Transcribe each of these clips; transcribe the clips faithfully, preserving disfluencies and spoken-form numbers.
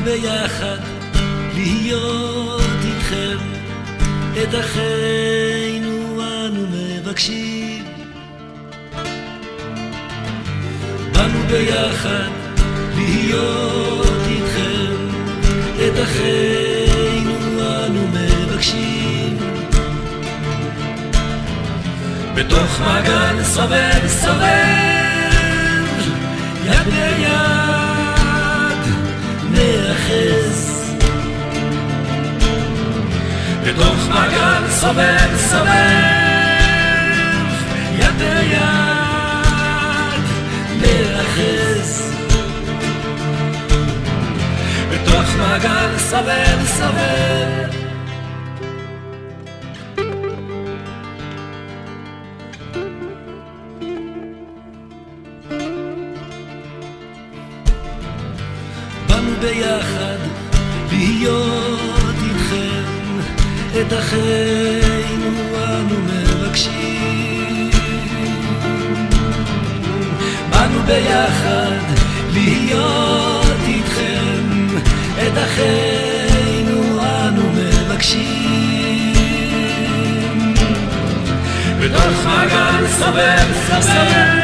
ביחד להיות איתכם, את אחינו אנו מבקשים. באנו ביחד להיות איתכם, את אחינו אנו מבקשים. בתוך מעגל סובב סובב, יד ביד נאחז. בתוך מעגל סובב סובב, יד ביד נאחז. בתוך מעגל סובב סובב, באנו ביחד להיות איתכם, את אחינו אנו מבקשים. באנו ביחד להיות איתכם, את אחינו אנו מבקשים. בתוך מעגל סובב סובב,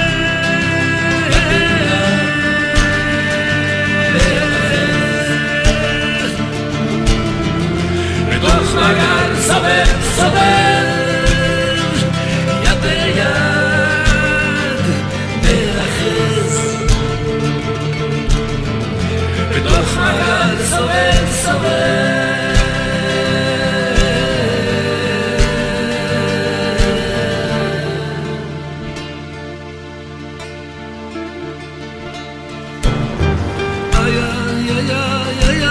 בתוך מעגל סובב סובב, יד ביד נאחז. בתוך מעגל סובב סובב, איי איי איי איי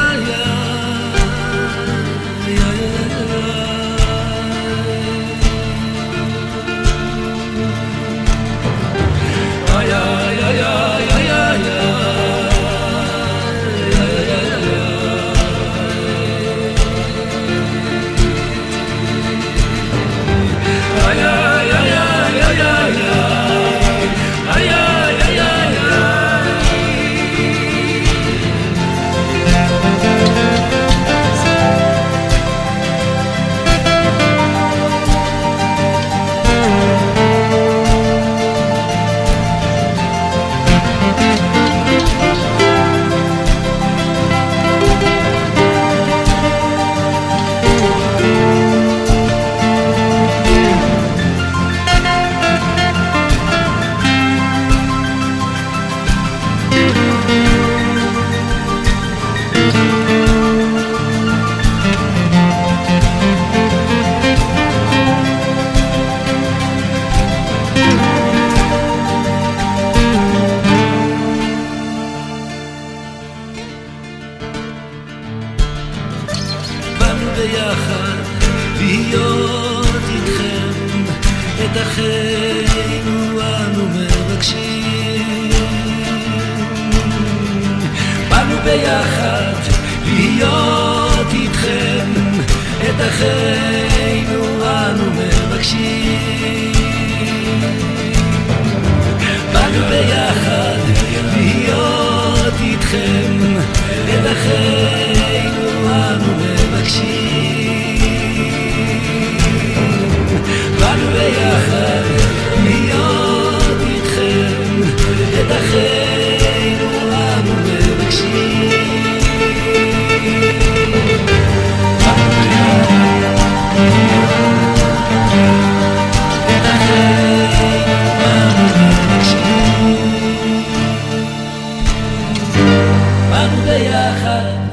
ביחד להיות איתכם, את אחינו אנו מבקשים. באנו ביחד להיות איתכם, את אחינו אנו מבקשים. באנו ביחד להיות איתכם, את אחינו אנו מבקשים. באנו ביחד להיות איתכם, את אחינו אנו מבקשים. באנו ביחד את אחינו אנו מבקשים. באנו ביחד